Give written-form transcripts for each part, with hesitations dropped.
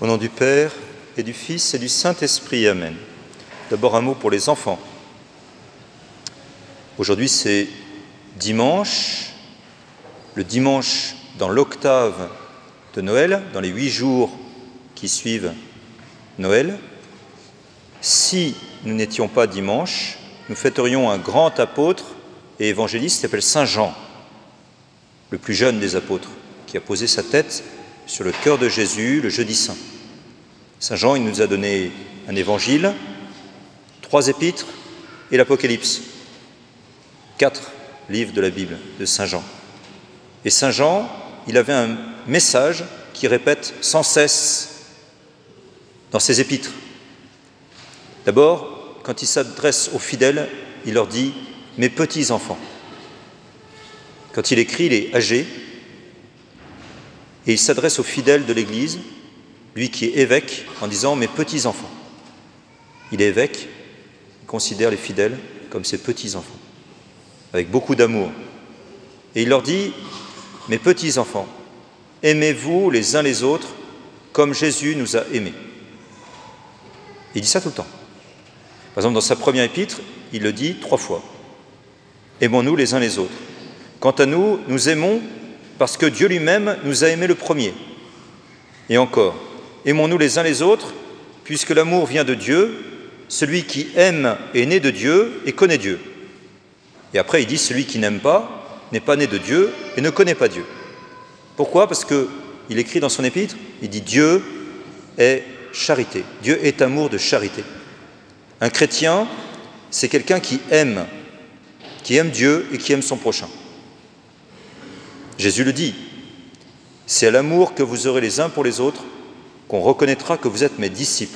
Au nom du Père, et du Fils, et du Saint-Esprit. Amen. D'abord un mot pour les enfants. Aujourd'hui, c'est dimanche, le dimanche dans l'octave de Noël, dans les 8 jours qui suivent Noël. Si nous n'étions pas dimanche, nous fêterions un grand apôtre et évangéliste qui s'appelle Saint Jean, le plus jeune des apôtres, qui a posé sa tête sur le cœur de Jésus le jeudi saint. Saint Jean, il nous a donné un évangile, 3 épîtres et l'Apocalypse. 4 livres de la Bible de Saint Jean. Et Saint Jean, il avait un message qui répète sans cesse dans ses épîtres. D'abord, quand il s'adresse aux fidèles, il leur dit « mes petits enfants ». Quand il écrit, il est âgé et il s'adresse aux fidèles de l'Église, lui qui est évêque, en disant « mes petits-enfants ». Il est évêque, il considère les fidèles comme ses petits-enfants, avec beaucoup d'amour. Et il leur dit « mes petits-enfants, aimez-vous les uns les autres comme Jésus nous a aimés ». Il dit ça tout le temps. Par exemple, dans sa première épître, il le dit 3 fois. « Aimons-nous les uns les autres ». Quant à nous, nous aimons parce que Dieu lui-même nous a aimés le premier. Et encore, aimons-nous les uns les autres, puisque l'amour vient de Dieu, celui qui aime est né de Dieu et connaît Dieu. Et après, il dit, celui qui n'aime pas n'est pas né de Dieu et ne connaît pas Dieu. Pourquoi ? Parce qu'il écrit dans son épître, il dit, Dieu est charité. Dieu est amour de charité. Un chrétien, c'est quelqu'un qui aime Dieu et qui aime son prochain. Jésus le dit, c'est à l'amour que vous aurez les uns pour les autres qu'on reconnaîtra que vous êtes mes disciples.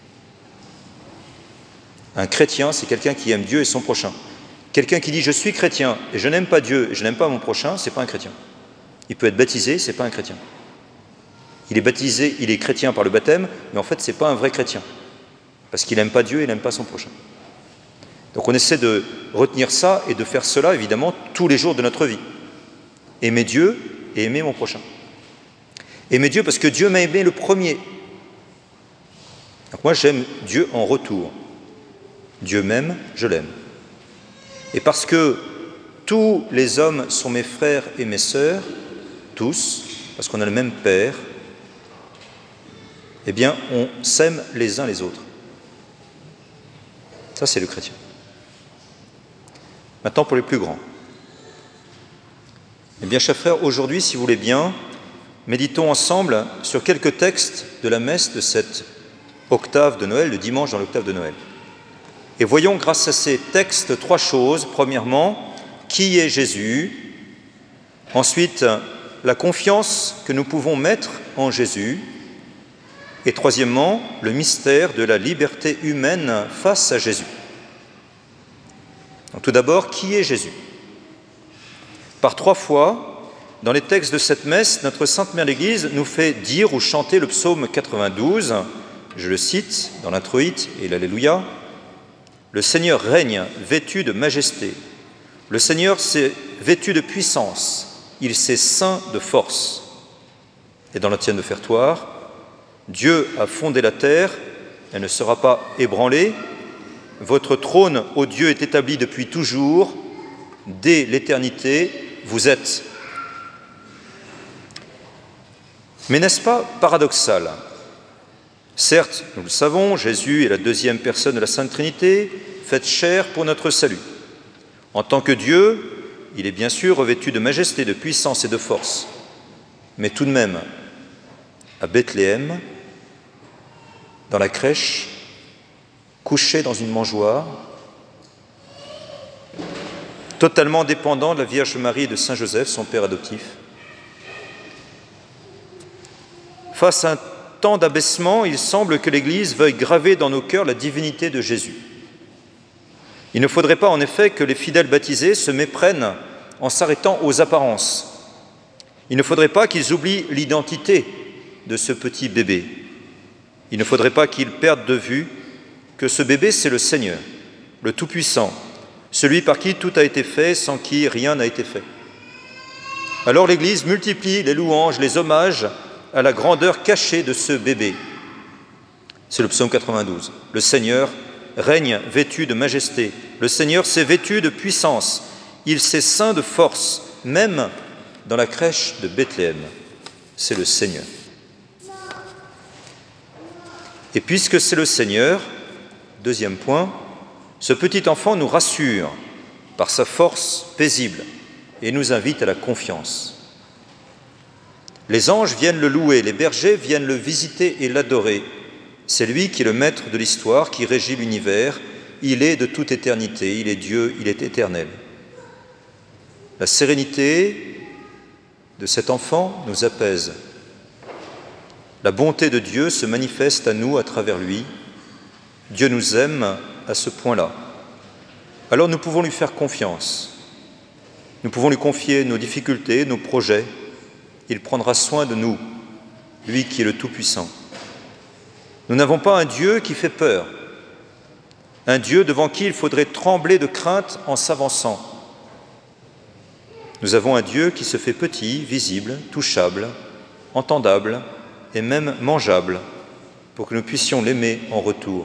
Un chrétien, c'est quelqu'un qui aime Dieu et son prochain. Quelqu'un qui dit « je suis chrétien et je n'aime pas Dieu et je n'aime pas mon prochain », ce n'est pas un chrétien. Il peut être baptisé, ce n'est pas un chrétien. Il est baptisé, il est chrétien par le baptême, mais en fait, ce n'est pas un vrai chrétien. Parce qu'il n'aime pas Dieu et il n'aime pas son prochain. Donc on essaie de retenir ça et de faire cela, évidemment, tous les jours de notre vie. Aimer Dieu et aimer mon prochain. Aimer Dieu parce que Dieu m'a aimé le premier. Donc moi, j'aime Dieu en retour. Dieu m'aime, je l'aime. Et parce que tous les hommes sont mes frères et mes sœurs, tous, parce qu'on a le même Père, eh bien, on s'aime les uns les autres. Ça, c'est le chrétien. Maintenant, pour les plus grands. Eh bien, chers frères, aujourd'hui, si vous voulez bien, méditons ensemble sur quelques textes de la messe de cette octave de Noël, le dimanche dans l'octave de Noël. Et voyons grâce à ces textes 3 choses. Premièrement, qui est Jésus ? Ensuite, la confiance que nous pouvons mettre en Jésus. Et troisièmement, le mystère de la liberté humaine face à Jésus. Donc, tout d'abord, qui est Jésus ? Par 3 fois, dans les textes de cette messe, notre Sainte Mère l'Église nous fait dire ou chanter le psaume 92, je le cite dans l'introïte et l'Alléluia. Le Seigneur règne vêtu de majesté. Le Seigneur s'est vêtu de puissance. Il s'est ceint de force. Et dans l'Antienne offertoire, Dieu a fondé la terre, elle ne sera pas ébranlée. Votre trône, ô Dieu, est établi depuis toujours. Dès l'éternité, vous êtes. Mais n'est-ce pas paradoxal ? Certes, nous le savons, Jésus est la 2e personne de la Sainte Trinité, faite chair pour notre salut. En tant que Dieu, il est bien sûr revêtu de majesté, de puissance et de force. Mais tout de même, à Bethléem, dans la crèche, couché dans une mangeoire, totalement dépendant de la Vierge Marie et de Saint Joseph, son père adoptif, face à un temps d'abaissement, il semble que l'Église veuille graver dans nos cœurs la divinité de Jésus. Il ne faudrait pas en effet que les fidèles baptisés se méprennent en s'arrêtant aux apparences. Il ne faudrait pas qu'ils oublient l'identité de ce petit bébé. Il ne faudrait pas qu'ils perdent de vue que ce bébé, c'est le Seigneur, le Tout-Puissant, celui par qui tout a été fait, sans qui rien n'a été fait. Alors l'Église multiplie les louanges, les hommages à la grandeur cachée de ce bébé, C'est le psaume 92. Le Seigneur règne vêtu de majesté. Le Seigneur s'est vêtu de puissance. Il s'est ceint de force, même dans la crèche de Bethléem. C'est le Seigneur. Et puisque c'est le Seigneur, deuxième point, ce petit enfant nous rassure par sa force paisible et nous invite à la confiance. Les anges viennent le louer, les bergers viennent le visiter et l'adorer. C'est lui qui est le maître de l'histoire, qui régit l'univers. Il est de toute éternité, il est Dieu, il est éternel. La sérénité de cet enfant nous apaise. La bonté de Dieu se manifeste à nous à travers lui. Dieu nous aime à ce point-là. Alors nous pouvons lui faire confiance. Nous pouvons lui confier nos difficultés, nos projets. Il prendra soin de nous, lui qui est le Tout-Puissant. Nous n'avons pas un Dieu qui fait peur, un Dieu devant qui il faudrait trembler de crainte en s'avançant. Nous avons un Dieu qui se fait petit, visible, touchable, entendable et même mangeable pour que nous puissions l'aimer en retour.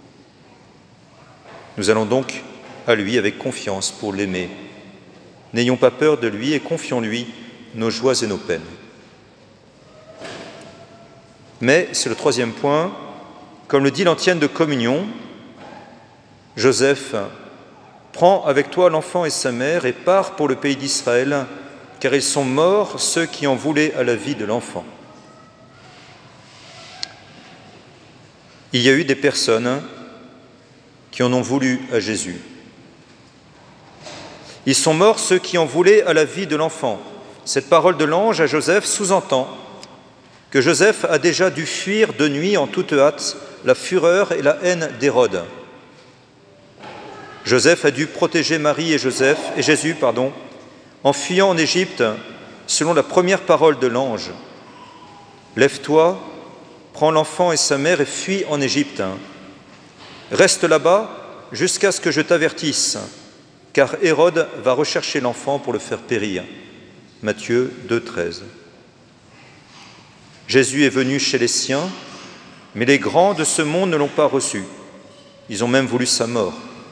Nous allons donc à lui avec confiance pour l'aimer. N'ayons pas peur de lui et confions-lui nos joies et nos peines. Mais, c'est le troisième point, comme le dit l'antienne de communion, Joseph, prends avec toi l'enfant et sa mère et pars pour le pays d'Israël, car ils sont morts ceux qui en voulaient à la vie de l'enfant. Il y a eu des personnes qui en ont voulu à Jésus. Ils sont morts ceux qui en voulaient à la vie de l'enfant. Cette parole de l'ange à Joseph sous-entend que Joseph a déjà dû fuir de nuit en toute hâte la fureur et la haine d'Hérode. Joseph a dû protéger Marie et Jésus, en fuyant en Égypte selon la première parole de l'ange. Lève-toi, prends l'enfant et sa mère et fuis en Égypte. Reste là-bas jusqu'à ce que je t'avertisse, car Hérode va rechercher l'enfant pour le faire périr. Matthieu 2, 13. Jésus est venu chez les siens, mais les grands de ce monde ne l'ont pas reçu. Ils ont même voulu sa mort.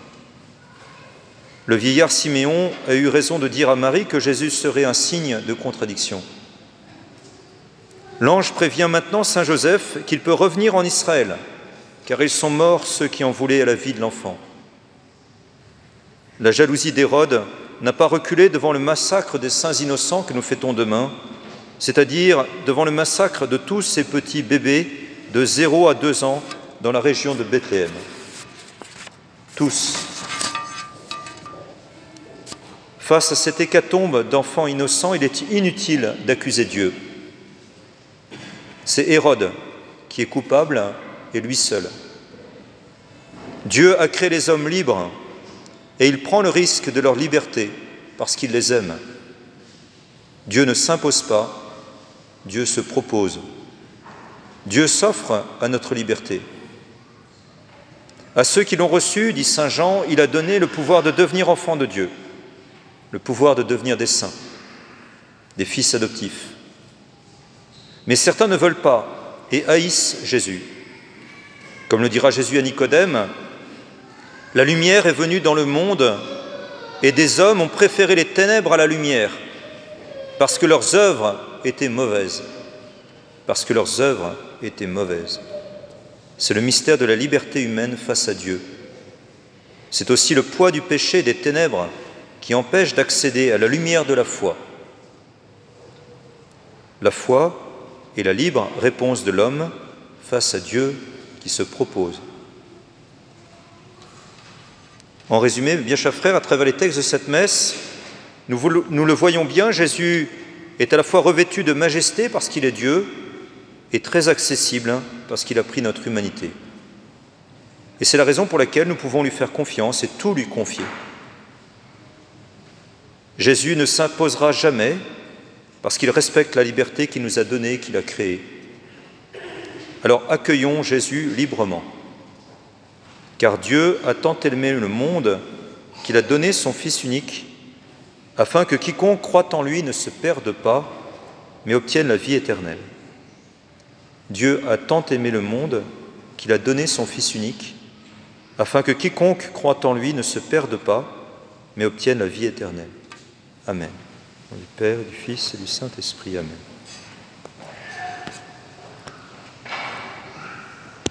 Le vieillard Siméon a eu raison de dire à Marie que Jésus serait un signe de contradiction. L'ange prévient maintenant Saint Joseph qu'il peut revenir en Israël, car ils sont morts ceux qui en voulaient à la vie de l'enfant. La jalousie d'Hérode n'a pas reculé devant le massacre des saints innocents que nous fêtons demain, c'est-à-dire devant le massacre de tous ces petits bébés de 0 à 2 ans dans la région de Bethléem. Tous. Face à cette hécatombe d'enfants innocents, il est inutile d'accuser Dieu. C'est Hérode qui est coupable et lui seul. Dieu a créé les hommes libres et il prend le risque de leur liberté parce qu'il les aime. Dieu ne s'impose pas, Dieu se propose. Dieu s'offre à notre liberté. À ceux qui l'ont reçu, dit saint Jean, il a donné le pouvoir de devenir enfants de Dieu, le pouvoir de devenir des saints, des fils adoptifs. Mais certains ne veulent pas et haïssent Jésus. Comme le dira Jésus à Nicodème, la lumière est venue dans le monde et des hommes ont préféré les ténèbres à la lumière parce que leurs œuvres étaient mauvaises. Parce que leurs œuvres étaient mauvaises. C'est le mystère de la liberté humaine face à Dieu. C'est aussi le poids du péché et des ténèbres qui empêche d'accéder à la lumière de la foi. La foi est la libre réponse de l'homme face à Dieu qui se propose. En résumé, bien chers frères, à travers les textes de cette messe, nous le voyons bien, Jésus est à la fois revêtu de majesté parce qu'il est Dieu et très accessible parce qu'il a pris notre humanité. Et c'est la raison pour laquelle nous pouvons lui faire confiance et tout lui confier. Jésus ne s'imposera jamais parce qu'il respecte la liberté qu'il nous a donnée, qu'il a créée. Alors accueillons Jésus librement, car Dieu a tant aimé le monde qu'il a donné son Fils unique afin que quiconque croit en lui ne se perde pas, mais obtienne la vie éternelle. Dieu a tant aimé le monde qu'il a donné son Fils unique, afin que quiconque croit en lui ne se perde pas, mais obtienne la vie éternelle. Amen. Au nom du Père, et du Fils et du Saint-Esprit. Amen.